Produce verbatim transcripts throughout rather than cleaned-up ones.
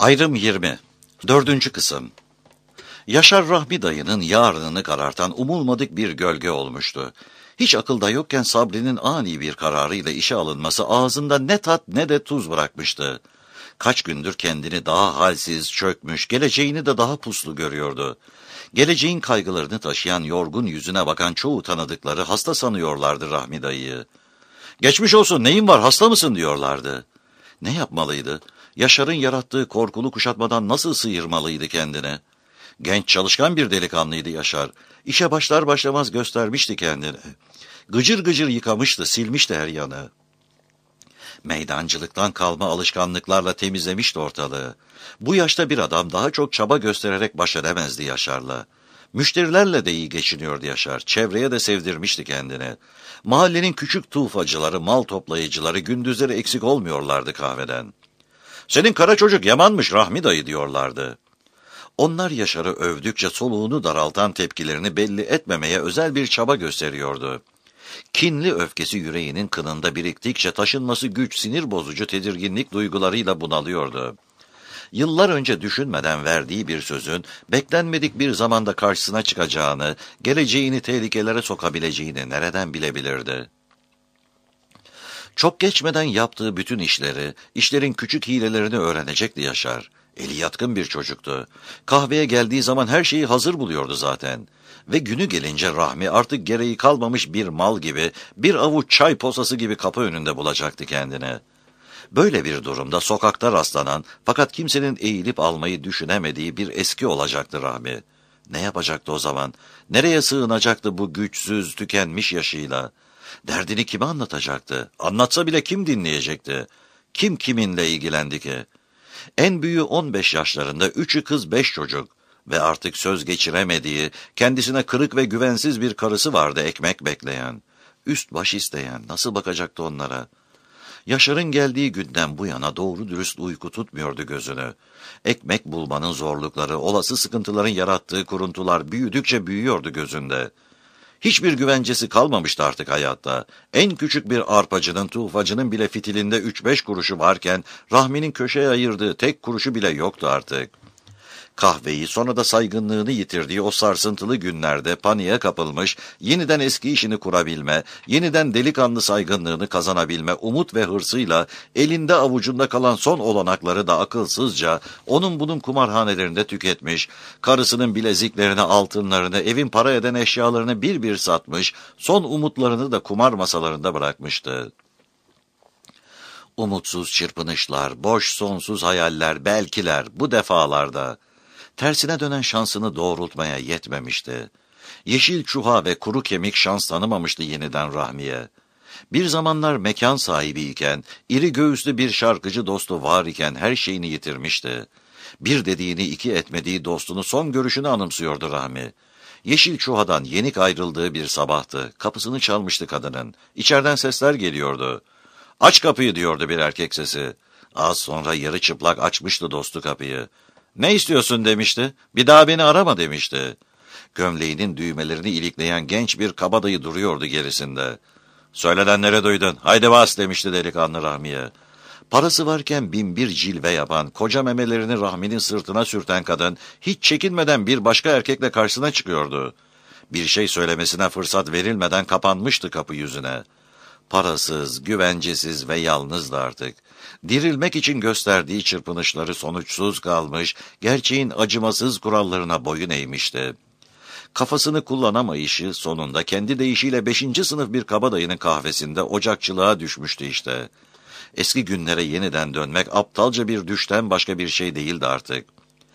Ayrım yirmi. Dördüncü kısım. Yaşar Rahmi dayının yarınını karartan umulmadık bir gölge olmuştu. Hiç akılda yokken Sabri'nin ani bir kararıyla işe alınması ağzında ne tat ne de tuz bırakmıştı. Kaç gündür kendini daha halsiz, çökmüş, geleceğini de daha puslu görüyordu. Geleceğin kaygılarını taşıyan yorgun yüzüne bakan çoğu tanıdıkları hasta sanıyorlardı Rahmi dayıyı. "Geçmiş olsun, neyin var, hasta mısın?" diyorlardı. Ne yapmalıydı? Yaşar'ın yarattığı korkulu kuşatmadan nasıl sıyırmalıydı kendini? Genç, çalışkan bir delikanlıydı Yaşar. İşe başlar başlamaz göstermişti kendini. Gıcır gıcır yıkamıştı, silmişti her yanı. Meydancılıktan kalma alışkanlıklarla temizlemişti ortalığı. Bu yaşta bir adam daha çok çaba göstererek baş edemezdi Yaşar'la. Müşterilerle de iyi geçiniyordu Yaşar. Çevreye de sevdirmişti kendini. Mahallenin küçük tufacıları, mal toplayıcıları gündüzleri eksik olmuyorlardı kahveden. "Senin kara çocuk yamanmış Rahmi dayı," diyorlardı. Onlar Yaşar'ı övdükçe soluğunu daraltan tepkilerini belli etmemeye özel bir çaba gösteriyordu. Kinli öfkesi yüreğinin kınında biriktikçe taşınması güç, sinir bozucu tedirginlik duygularıyla bunalıyordu. Yıllar önce düşünmeden verdiği bir sözün beklenmedik bir zamanda karşısına çıkacağını, geleceğini tehlikelere sokabileceğini nereden bilebilirdi? Çok geçmeden yaptığı bütün işleri, işlerin küçük hilelerini öğrenecekti Yaşar. Eli yatkın bir çocuktu. Kahveye geldiği zaman her şeyi hazır buluyordu zaten. Ve günü gelince Rahmi artık gereği kalmamış bir mal gibi, bir avuç çay posası gibi kapı önünde bulacaktı kendini. Böyle bir durumda sokakta rastlanan fakat kimsenin eğilip almayı düşünemediği bir eski olacaktı Rahmi. Ne yapacaktı o zaman? Nereye sığınacaktı bu güçsüz, tükenmiş yaşıyla? Derdini kime anlatacaktı? Anlatsa bile kim dinleyecekti? Kim kiminle ilgilendi ki? En büyüğü on beş yaşlarında, üçü kız beş çocuk ve artık söz geçiremediği, kendisine kırık ve güvensiz bir karısı vardı ekmek bekleyen. Üst baş isteyen, nasıl bakacaktı onlara? Yaşar'ın geldiği günden bu yana doğru dürüst uyku tutmuyordu gözünü. Ekmek bulmanın zorlukları, olası sıkıntıların yarattığı kuruntular büyüdükçe büyüyordu gözünde. Hiçbir güvencesi kalmamıştı artık hayatta. En küçük bir arpacının, tufacının bile fitilinde üç beş kuruşu varken Rahmi'nin köşeye ayırdığı tek kuruşu bile yoktu artık. Kahveyi, sonra da saygınlığını yitirdiği o sarsıntılı günlerde paniğe kapılmış, yeniden eski işini kurabilme, yeniden delikanlı saygınlığını kazanabilme umut ve hırsıyla elinde avucunda kalan son olanakları da akılsızca onun bunun kumarhanelerinde tüketmiş, karısının bileziklerini, altınlarını, evin para eden eşyalarını bir bir satmış, son umutlarını da kumar masalarında bırakmıştı. Umutsuz çırpınışlar, boş sonsuz hayaller, belkiler bu defalarda tersine dönen şansını doğrultmaya yetmemişti. Yeşil çuha ve kuru kemik şans tanımamıştı yeniden Rahmi'ye. Bir zamanlar mekan sahibiyken, iri göğüslü bir şarkıcı dostu var iken her şeyini yitirmişti. Bir dediğini iki etmediği dostunu son görüşünü anımsıyordu Rahmi. Yeşil çuhadan yenik ayrıldığı bir sabahtı. Kapısını çalmıştı kadının. İçeriden sesler geliyordu. "Aç kapıyı," diyordu bir erkek sesi. Az sonra yarı çıplak açmıştı dostu kapıyı. "Ne istiyorsun?" demişti. "Bir daha beni arama," demişti. Gömleğinin düğmelerini ilikleyen genç bir kabadayı duruyordu gerisinde. "Söylenenlere duydun. Haydi bas," demişti delikanlı Rahmi'ye. Parası varken bin bir cilve yapan, koca memelerini Rahmi'nin sırtına sürten kadın hiç çekinmeden bir başka erkekle karşısına çıkıyordu. Bir şey söylemesine fırsat verilmeden kapanmıştı kapı yüzüne. Parasız, güvencesiz ve yalnızdı artık. Dirilmek için gösterdiği çırpınışları sonuçsuz kalmış, gerçeğin acımasız kurallarına boyun eğmişti. Kafasını kullanamayışı sonunda kendi deyişiyle beşinci sınıf bir kabadayının kahvesinde ocakçılığa düşmüştü işte. Eski günlere yeniden dönmek aptalca bir düşten başka bir şey değildi artık.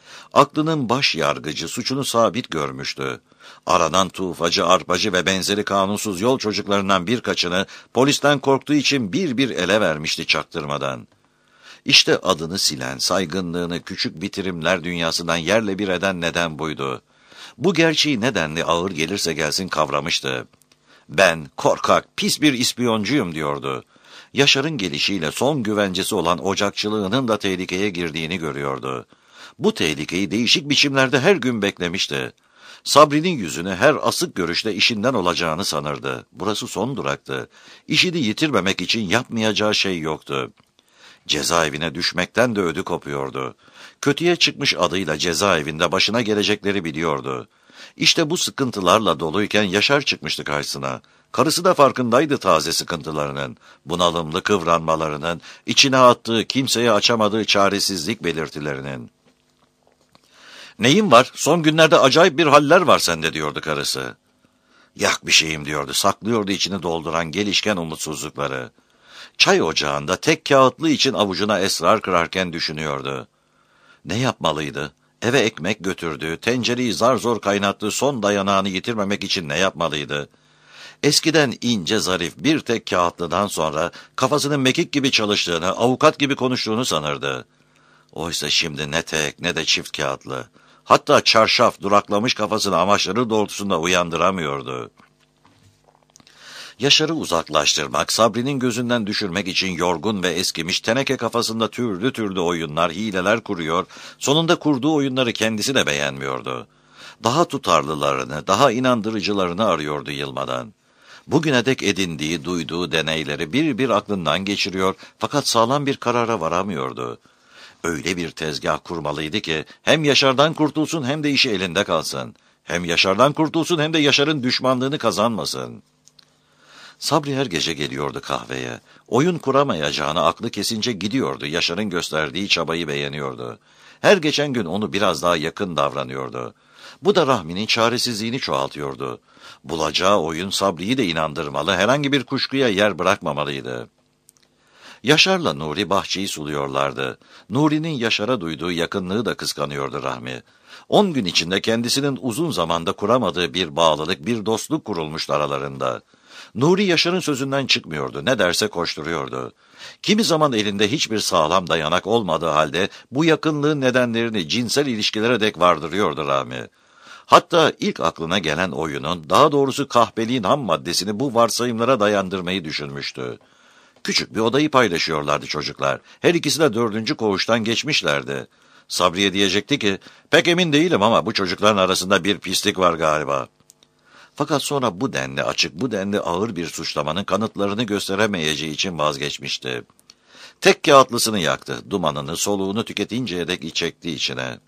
Aklının baş yargıcı suçunu sabit görmüştü. Aranan tufacı, arpacı ve benzeri kanunsuz yol çocuklarından birkaçını polisten korktuğu için bir bir ele vermişti çaktırmadan. İşte adını silen, saygınlığını küçük bitirimler dünyasından yerle bir eden neden buydu. Bu gerçeği nedenli ağır gelirse gelsin kavramıştı. "Ben korkak, pis bir ispiyoncuyum," diyordu. Yaşar'ın gelişiyle son güvencesi olan ocakçılığının da tehlikeye girdiğini görüyordu. Bu tehlikeyi değişik biçimlerde her gün beklemişti. Sabri'nin yüzünü her asık görüşte işinden olacağını sanırdı. Burası son duraktı. İşini yitirmemek için yapmayacağı şey yoktu. Cezaevine düşmekten de ödü kopuyordu. Kötüye çıkmış adıyla cezaevinde başına gelecekleri biliyordu. İşte bu sıkıntılarla doluyken Yaşar çıkmıştı karşısına. Karısı da farkındaydı taze sıkıntılarının, bunalımlı kıvranmalarının, içine attığı, kimseye açamadığı çaresizlik belirtilerinin. "Neyin var? Son günlerde acayip bir haller var sende," diyordu karısı. "Yak bir şeyim," diyordu, saklıyordu içini dolduran gelişken umutsuzlukları. Çay ocağında tek kağıtlı için avucuna esrar kırarken düşünüyordu. Ne yapmalıydı? Eve ekmek götürdüğü, tencereyi zar zor kaynattığı son dayanağını yitirmemek için ne yapmalıydı? Eskiden ince zarif bir tek kağıtlıdan sonra kafasının mekik gibi çalıştığını, avukat gibi konuştuğunu sanırdı. Oysa şimdi ne tek ne de çift kağıtlı. Hatta çarşaf duraklamış kafasını amaçları doğrultusunda uyandıramıyordu. Yaşar'ı uzaklaştırmak, Sabri'nin gözünden düşürmek için yorgun ve eskimiş teneke kafasında türlü türlü oyunlar, hileler kuruyor, sonunda kurduğu oyunları kendisi de beğenmiyordu. Daha tutarlılarını, daha inandırıcılarını arıyordu yılmadan. Bugüne dek edindiği, duyduğu deneyleri bir bir aklından geçiriyor fakat sağlam bir karara varamıyordu. Öyle bir tezgah kurmalıydı ki hem Yaşar'dan kurtulsun hem de işi elinde kalsın. Hem Yaşar'dan kurtulsun hem de Yaşar'ın düşmanlığını kazanmasın. Sabri her gece geliyordu kahveye. Oyun kuramayacağını aklı kesince gidiyordu. Yaşar'ın gösterdiği çabayı beğeniyordu. Her geçen gün onu biraz daha yakın davranıyordu. Bu da Rahmi'nin çaresizliğini çoğaltıyordu. Bulacağı oyun Sabri'yi de inandırmalı, herhangi bir kuşkuya yer bırakmamalıydı. Yaşar'la Nuri bahçeyi suluyorlardı. Nuri'nin Yaşar'a duyduğu yakınlığı da kıskanıyordu Rahmi. On gün içinde kendisinin uzun zamanda kuramadığı bir bağlılık, bir dostluk kurulmuştu aralarında. Nuri Yaşar'ın sözünden çıkmıyordu, ne derse koşturuyordu. Kimi zaman elinde hiçbir sağlam dayanak olmadığı halde bu yakınlığın nedenlerini cinsel ilişkilere dek vardırıyordu Rahmi. Hatta ilk aklına gelen oyunun, daha doğrusu kahpeliğin ham maddesini bu varsayımlara dayandırmayı düşünmüştü. Küçük bir odayı paylaşıyorlardı çocuklar. Her ikisi de dördüncü koğuştan geçmişlerdi. Sabriye diyecekti ki, "Pek emin değilim ama bu çocukların arasında bir pislik var galiba." Fakat sonra bu denli açık, bu denli ağır bir suçlamanın kanıtlarını gösteremeyeceği için vazgeçmişti. Tek kağıtlısını yaktı, dumanını, soluğunu tüketinceye dek çekti içine.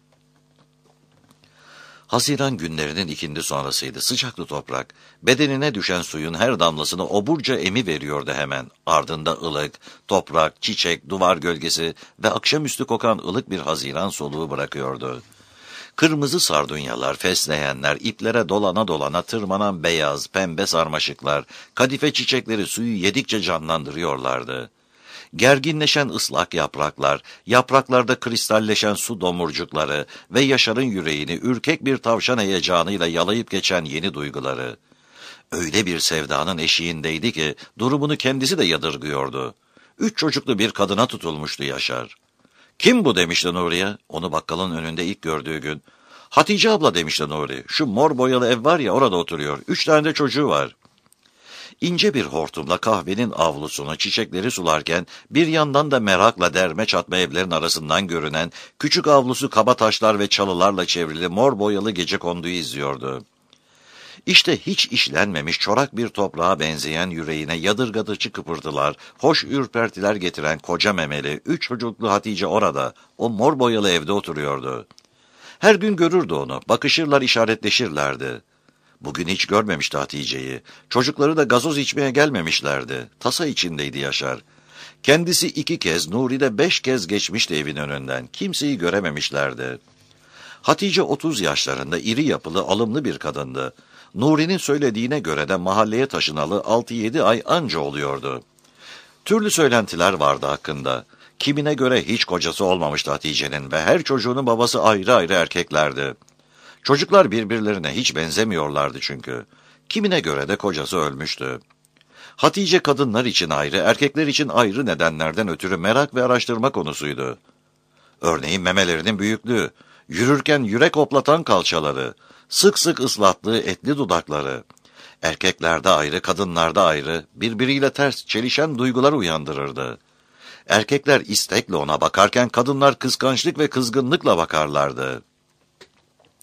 Haziran günlerinin ikindi sonrasıydı, sıcaktı toprak. Bedenine düşen suyun her damlasını oburca emi veriyordu hemen. Ardında ılık, toprak, çiçek, duvar gölgesi ve akşamüstü kokan ılık bir haziran soluğu bırakıyordu. Kırmızı sardunyalar, fesleğenler, iplere dolana dolana tırmanan beyaz, pembe sarmaşıklar, kadife çiçekleri suyu yedikçe canlandırıyorlardı. Gerginleşen ıslak yapraklar, yapraklarda kristalleşen su domurcukları ve Yaşar'ın yüreğini ürkek bir tavşan heyecanıyla yalayıp geçen yeni duyguları. Öyle bir sevdanın eşiğindeydi ki durumunu kendisi de yadırgıyordu. Üç çocuklu bir kadına tutulmuştu Yaşar. "Kim bu?" demişti Nuri'ye, onu bakkalın önünde ilk gördüğü gün. "Hatice abla," demişti Nuri. "Şu mor boyalı ev var ya, orada oturuyor. Üç tane de çocuğu var." İnce bir hortumla kahvenin avlusunu, çiçekleri sularken bir yandan da merakla derme çatma evlerin arasından görünen küçük avlusu kaba taşlar ve çalılarla çevrili mor boyalı gecekonduyu izliyordu. İşte hiç işlenmemiş çorak bir toprağa benzeyen yüreğine yadırgatıcı kıpırtılar, hoş ürpertiler getiren koca memeli, üç çocuklu Hatice orada, o mor boyalı evde oturuyordu. Her gün görürdü onu, bakışırlar, işaretleşirlerdi. Bugün hiç görmemişti Hatice'yi. Çocukları da gazoz içmeye gelmemişlerdi. Tasa içindeydi Yaşar. Kendisi iki kez, Nuri de beş kez geçmişti evin önünden. Kimseyi görememişlerdi. Hatice otuz yaşlarında, iri yapılı, alımlı bir kadındı. Nuri'nin söylediğine göre de mahalleye taşınalı altı yedi ay anca oluyordu. Türlü söylentiler vardı hakkında. Kimine göre hiç kocası olmamıştı Hatice'nin ve her çocuğunun babası ayrı ayrı erkeklerdi. Çocuklar birbirlerine hiç benzemiyorlardı çünkü. Kimine göre de kocası ölmüştü. Hatice kadınlar için ayrı, erkekler için ayrı nedenlerden ötürü merak ve araştırma konusuydu. Örneğin memelerinin büyüklüğü, yürürken yürek hoplatan kalçaları, sık sık ıslattığı etli dudakları. Erkeklerde ayrı, kadınlarda ayrı, birbiriyle ters, çelişen duygular uyandırırdı. Erkekler istekle ona bakarken kadınlar kıskançlık ve kızgınlıkla bakarlardı.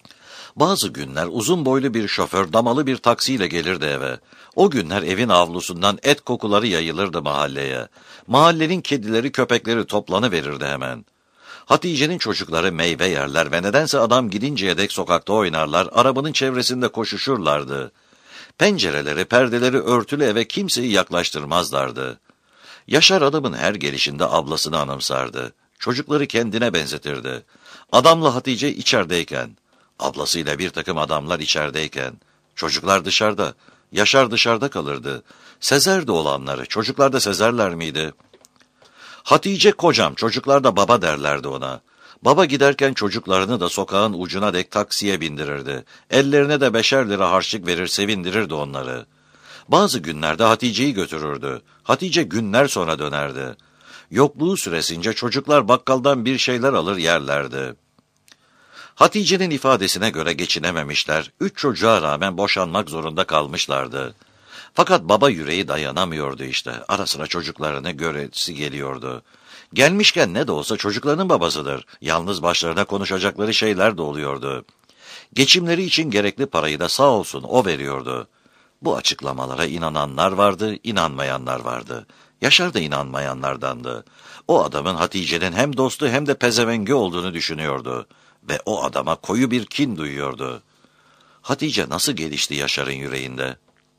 Bazı günler uzun boylu bir şoför damalı bir taksiyle gelirdi eve. O günler evin avlusundan et kokuları yayılırdı mahalleye. Mahallenin kedileri köpekleri toplanıverirdi hemen. Hatice'nin çocukları meyve yerler ve nedense adam gidinceye dek sokakta oynarlar, arabanın çevresinde koşuşurlardı. Pencereleri, perdeleri örtülü eve kimseyi yaklaştırmazlardı. Yaşar adamın her gelişinde ablasını anımsardı. Çocukları kendine benzetirdi. Adamla Hatice içerideyken, ablasıyla bir takım adamlar içerideyken, çocuklar dışarıda, Yaşar dışarıda kalırdı. Sezerdi olanları, çocuklar da sezerler miydi? Hatice kocam, çocuklar da baba derlerdi ona. Baba giderken çocuklarını da sokağın ucuna dek taksiye bindirirdi. Ellerine de beşer lira harçlık verir sevindirirdi onları. Bazı günlerde Hatice'yi götürürdü. Hatice günler sonra dönerdi. Yokluğu süresince çocuklar bakkaldan bir şeyler alır yerlerdi. Hatice'nin ifadesine göre geçinememişler, üç çocuğa rağmen boşanmak zorunda kalmışlardı. Fakat baba yüreği dayanamıyordu işte, ara sıra çocuklarını göresi geliyordu. Gelmişken ne de olsa çocuklarının babasıdır, yalnız başlarına konuşacakları şeyler de oluyordu. Geçimleri için gerekli parayı da sağ olsun o veriyordu. Bu açıklamalara inananlar vardı, inanmayanlar vardı. Yaşar da inanmayanlardandı. O adamın Hatice'nin hem dostu hem de pezevengi olduğunu düşünüyordu. Ve o adama koyu bir kin duyuyordu. Hatice nasıl gelişti Yaşar'ın yüreğinde?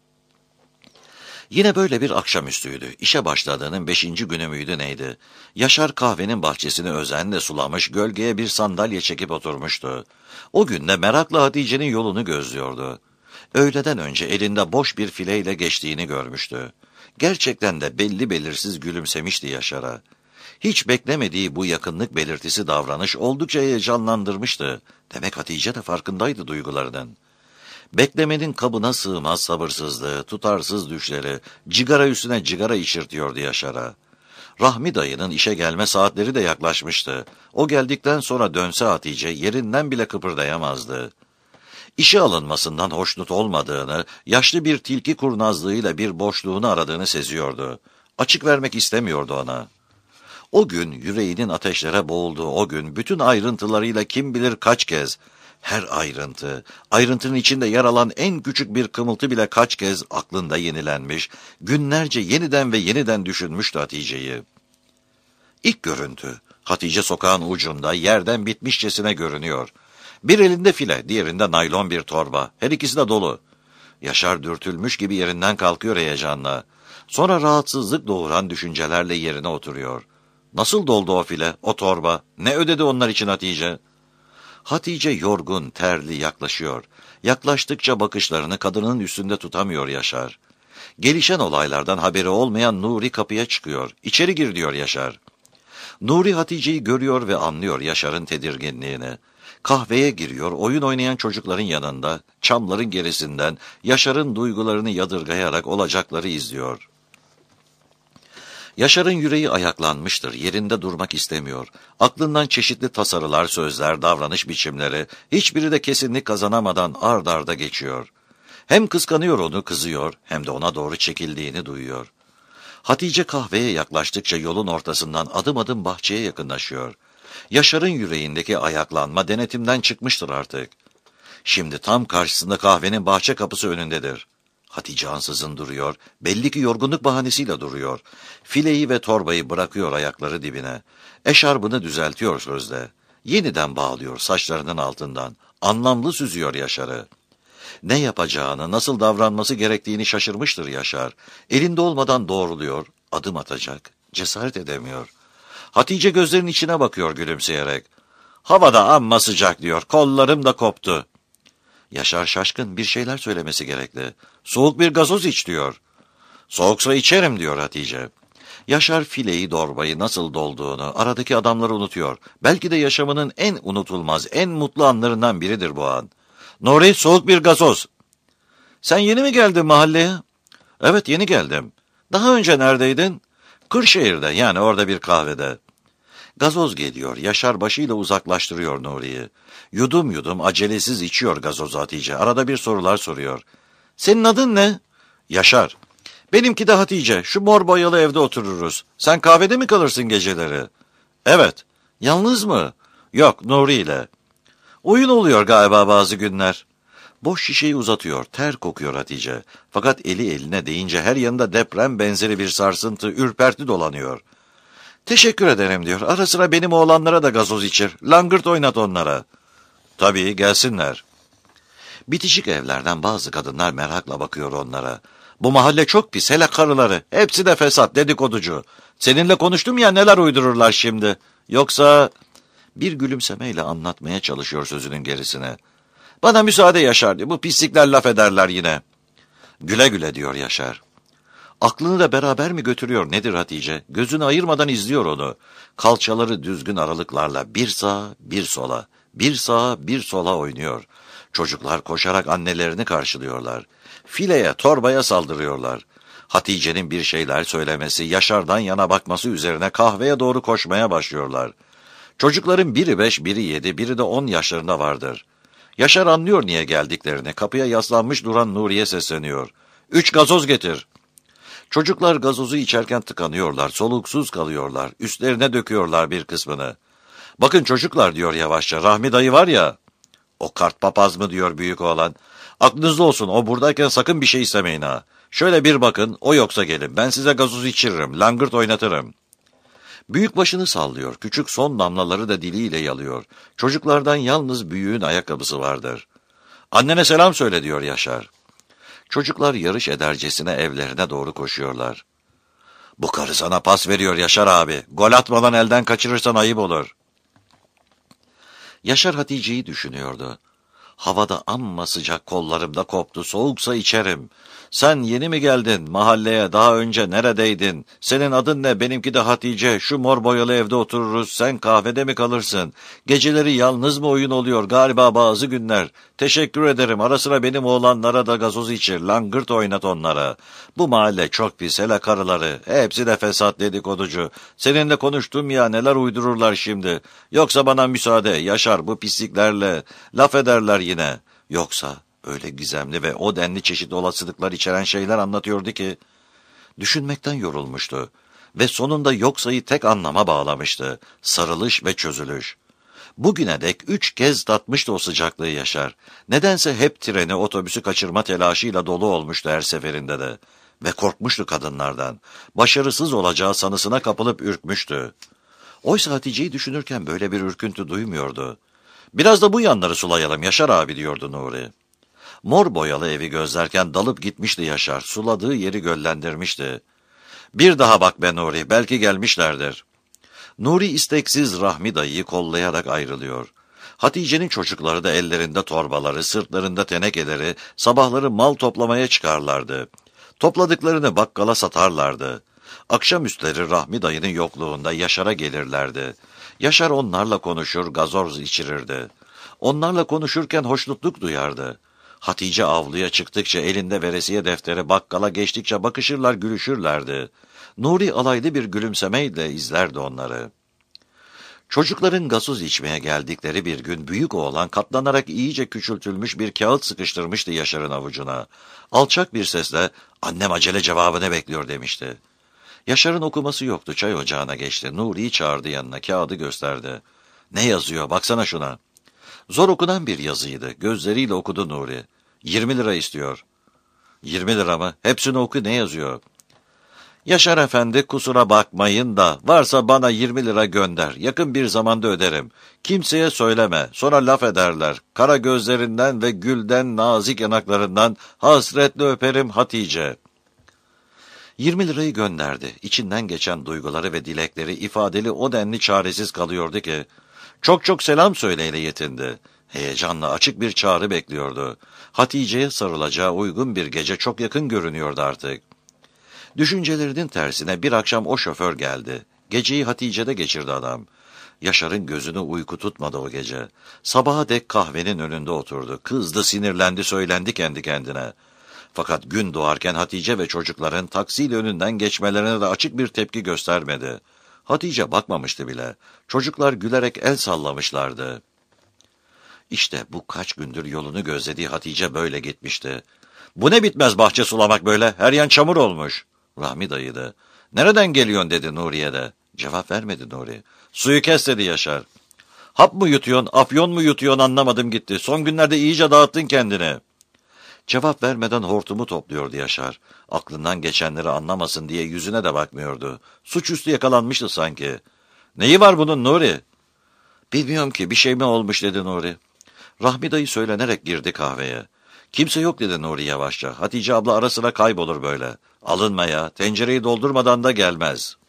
Yine böyle bir akşamüstüydü. İşe başladığının beşinci günü müydü neydi? Yaşar kahvenin bahçesini özenle sulamış, gölgeye bir sandalye çekip oturmuştu. O gün de merakla Hatice'nin yolunu gözlüyordu. Öğleden önce elinde boş bir fileyle geçtiğini görmüştü. Gerçekten de belli belirsiz gülümsemişti Yaşar'a. Hiç beklemediği bu yakınlık belirtisi davranış oldukça heyecanlandırmıştı. Demek Hatice de farkındaydı duygularının. Beklemenin kabına sığmaz sabırsızlığı, tutarsız düşleri, cigara üstüne cigara içirtiyordu Yaşar'a. Rahmi dayının işe gelme saatleri de yaklaşmıştı. O geldikten sonra dönse Hatice yerinden bile kıpırdayamazdı. İşe alınmasından hoşnut olmadığını, yaşlı bir tilki kurnazlığıyla bir boşluğunu aradığını seziyordu. Açık vermek istemiyordu ona. O gün yüreğinin ateşlere boğulduğu o gün bütün ayrıntılarıyla kim bilir kaç kez, her ayrıntı, ayrıntının içinde yer alan en küçük bir kımıltı bile kaç kez aklında yenilenmiş, günlerce yeniden ve yeniden düşünmüştü Hatice'yi. İlk görüntü, Hatice sokağın ucunda yerden bitmişçesine görünüyor. Bir elinde file, diğerinde naylon bir torba, her ikisi de dolu. Yaşar dürtülmüş gibi yerinden kalkıyor heyecanla. Sonra rahatsızlık doğuran düşüncelerle yerine oturuyor. Nasıl doldu o file, o torba? Ne ödedi onlar için Hatice? Hatice yorgun, terli yaklaşıyor. Yaklaştıkça bakışlarını kadının üstünde tutamıyor Yaşar. Gelişen olaylardan haberi olmayan Nuri kapıya çıkıyor. İçeri gir diyor Yaşar. Nuri Hatice'yi görüyor ve anlıyor Yaşar'ın tedirginliğini. Kahveye giriyor, oyun oynayan çocukların yanında, çamların gerisinden Yaşar'ın duygularını yadırgayarak olacakları izliyor. Yaşar'ın yüreği ayaklanmıştır, yerinde durmak istemiyor. Aklından çeşitli tasarılar, sözler, davranış biçimleri, hiçbiri de kesinlik kazanamadan ard arda geçiyor. Hem kıskanıyor onu, kızıyor, hem de ona doğru çekildiğini duyuyor. Hatice kahveye yaklaştıkça yolun ortasından adım adım bahçeye yakınlaşıyor. Yaşar'ın yüreğindeki ayaklanma denetimden çıkmıştır artık. Şimdi tam karşısında kahvenin bahçe kapısı önündedir. Hatice ansızın duruyor, belli ki yorgunluk bahanesiyle duruyor. Fileyi ve torbayı bırakıyor ayakları dibine. Eşarbını düzeltiyor sözle. Yeniden bağlıyor saçlarının altından. Anlamlı süzüyor Yaşar'ı. Ne yapacağını, nasıl davranması gerektiğini şaşırmıştır Yaşar. Elinde olmadan doğruluyor, adım atacak, cesaret edemiyor. Hatice gözlerinin içine bakıyor gülümseyerek. Havada amma sıcak diyor, kollarım da koptu. Yaşar şaşkın, bir şeyler söylemesi gerekli. Soğuk bir gazoz iç diyor. Soğuksa içerim diyor Hatice. Yaşar fileyi dorbayı nasıl dolduğunu, aradaki adamları unutuyor. Belki de yaşamının en unutulmaz, en mutlu anlarından biridir bu an. Nuri, soğuk bir gazoz. Sen yeni mi geldin mahalleye? Evet, yeni geldim. Daha önce neredeydin? Kırşehir'de, yani orada bir kahvede. Gazoz geliyor, Yaşar başıyla uzaklaştırıyor Nuri'yi. Yudum yudum acelesiz içiyor gazozu Hatice. Arada bir sorular soruyor. Senin adın ne? Yaşar. Benimki de Hatice. Şu mor boyalı evde otururuz. Sen kahvede mi kalırsın geceleri? Evet. Yalnız mı? Yok, Nuri ile. Oyun oluyor galiba bazı günler. Boş şişeyi uzatıyor, ter kokuyor Hatice. Fakat eli eline değince her yanında deprem benzeri bir sarsıntı, ürperti dolanıyor. Teşekkür ederim diyor. Ara sıra benim oğlanlara da gazoz içir. Langırt oynat onlara. Tabii gelsinler. Bitişik evlerden bazı kadınlar merakla bakıyor onlara. Bu mahalle çok pis, hele karıları. Hepsi de fesat, dedikoducu. Seninle konuştum ya, neler uydururlar şimdi. Yoksa... Bir gülümsemeyle anlatmaya çalışıyor sözünün gerisine. Bana müsaade Yaşar diyor. Bu pislikler laf ederler yine. Güle güle diyor Yaşar. Aklını da beraber mi götürüyor nedir Hatice? Gözünü ayırmadan izliyor onu. Kalçaları düzgün aralıklarla bir sağa bir sola, bir sağa bir sola oynuyor. Çocuklar koşarak annelerini karşılıyorlar. Fileye, torbaya saldırıyorlar. Hatice'nin bir şeyler söylemesi, Yaşar'dan yana bakması üzerine kahveye doğru koşmaya başlıyorlar. Çocukların biri beş, biri yedi, biri de on yaşlarında vardır. Yaşar anlıyor niye geldiklerini. Kapıya yaslanmış duran Nuriye sesleniyor. Üç gazoz getir. Çocuklar gazozu içerken tıkanıyorlar, soluksuz kalıyorlar. Üstlerine döküyorlar bir kısmını. Bakın çocuklar diyor yavaşça. Rahmi dayı var ya. O kart papaz mı diyor büyük oğlan. Aklınızda olsun, o buradayken sakın bir şey istemeyin ha. Şöyle bir bakın, o yoksa gelin. Ben size gazoz içiririm, langırt oynatırım. Büyük başını sallıyor, küçük son damlaları da diliyle yalıyor. Çocuklardan yalnız büyüğün ayakkabısı vardır. Annene selam söyle diyor Yaşar. Çocuklar yarış edercesine evlerine doğru koşuyorlar. Bu karı sana pas veriyor Yaşar abi. Gol atmadan elden kaçırırsan ayıp olur. Yaşar Hatice'yi düşünüyordu. Havada amma sıcak, kollarımda koptu, soğuksa içerim. Sen yeni mi geldin mahalleye, daha önce neredeydin? Senin adın ne, benimki de Hatice, şu mor boyalı evde otururuz, sen kahvede mi kalırsın? Geceleri yalnız mı oyun oluyor galiba bazı günler? Teşekkür ederim, ara sıra benim oğlanlara da gazoz içir, langırt oynat onlara. Bu mahalle çok pis, hele karıları, hepsi de fesat, dedikoducu. Seninle konuştum ya, neler uydururlar şimdi. Yoksa bana müsaade Yaşar, bu pisliklerle laf ederler yine. Yoksa öyle gizemli ve o denli çeşitli olasılıklar içeren şeyler anlatıyordu ki, düşünmekten yorulmuştu ve sonunda yoksayı tek anlama bağlamıştı, sarılış ve çözülüş. Bugüne dek üç kez tatmıştı o sıcaklığı Yaşar. Nedense hep treni, otobüsü kaçırma telaşıyla dolu olmuştu her seferinde de. Ve korkmuştu kadınlardan. Başarısız olacağı sanısına kapılıp ürkmüştü. Oysa Hatice'yi düşünürken böyle bir ürküntü duymuyordu. Biraz da bu yanları sulayalım Yaşar abi diyordu Nuri. Mor boyalı evi gözlerken dalıp gitmişti Yaşar. Suladığı yeri göllendirmişti. Bir daha bak be Nuri, belki gelmişlerdir. Nuri isteksiz Rahmi dayıyı kollayarak ayrılıyor. Hatice'nin çocukları da ellerinde torbaları, sırtlarında tenekeleri, sabahları mal toplamaya çıkarlardı. Topladıklarını bakkala satarlardı. Akşamüstleri Rahmi dayının yokluğunda Yaşar'a gelirlerdi. Yaşar onlarla konuşur, gazoz içirirdi. Onlarla konuşurken hoşnutluk duyardı. Hatice avluya çıktıkça elinde veresiye defteri, bakkala geçtikçe bakışırlar, gülüşürlerdi. Nuri alaylı bir gülümsemeyle izlerdi onları. Çocukların gazoz içmeye geldikleri bir gün büyük oğlan katlanarak iyice küçültülmüş bir kağıt sıkıştırmıştı Yaşar'ın avucuna. Alçak bir sesle "Annem acele cevabını bekliyor" demişti. Yaşar'ın okuması yoktu, çay ocağına geçti. Nuri'yi çağırdı yanına, kağıdı gösterdi. "Ne yazıyor, baksana şuna." Zor okunan bir yazıydı, gözleriyle okudu Nuri. Yirmi lira istiyor. Yirmi lira mı? Hepsini oku, ne yazıyor? Yaşar efendi, kusura bakmayın da varsa bana yirmi lira gönder. Yakın bir zamanda öderim. Kimseye söyleme. Sonra laf ederler. Kara gözlerinden ve gülden nazik yanaklarından hasretle öperim Hatice. Yirmi lirayı gönderdi. İçinden geçen duyguları ve dilekleri ifadeli o denli çaresiz kalıyordu ki, çok çok selam söyleyle yetindi. Heyecanla açık bir çağrı bekliyordu. Hatice'ye sarılacağı uygun bir gece çok yakın görünüyordu artık. Düşüncelerinin tersine bir akşam o şoför geldi. Geceyi Hatice'de geçirdi adam. Yaşar'ın gözünü uyku tutmadı o gece. Sabaha dek kahvenin önünde oturdu. Kızdı, sinirlendi, söylendi kendi kendine. Fakat gün doğarken Hatice ve çocukların taksiyle önünden geçmelerine de açık bir tepki göstermedi. Hatice bakmamıştı bile. Çocuklar gülerek el sallamışlardı. İşte bu kaç gündür yolunu gözlediği Hatice böyle gitmişti. "Bu ne bitmez bahçe sulamak böyle, her yan çamur olmuş." Rahmi dayıydı. "Nereden geliyorsun?" dedi Nuriye de. Cevap vermedi Nuri. "Suyu kes" dedi Yaşar. Hap mı yutuyorsun, afyon mu yutuyorsun anlamadım gitti. Son günlerde iyice dağıttın kendini. Cevap vermeden hortumu topluyordu Yaşar. Aklından geçenleri anlamasın diye yüzüne de bakmıyordu. Suçüstü yakalanmıştı sanki. Neyi var bunun Nuri? Bilmiyorum ki, bir şey mi olmuş dedi Nuri. Rahmi dayı söylenerek girdi kahveye. Kimse yok dedi Nuri yavaşça. Hatice abla ara sıra kaybolur böyle. Alınma ya, tencereyi doldurmadan da gelmez.